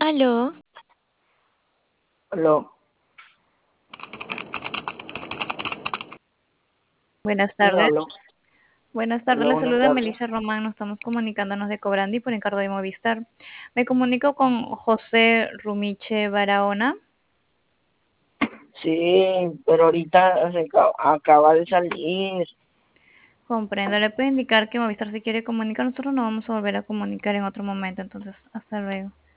Aló, Aló, buenas ¿quién tardes. habló? Buenas tardes, Hola, le buenas saluda tardes. Melissa Román. Nos estamos comunicándonos de Cobrandi por encargo de Movistar. Me comunico con José Rumiche Barahona. Sí, pero ahorita acaba de salir. Comprendo, le puede indicar que Movistar se quiere comunicar. Nosotros nos vamos a volver a comunicar en otro momento, entonces hasta luego.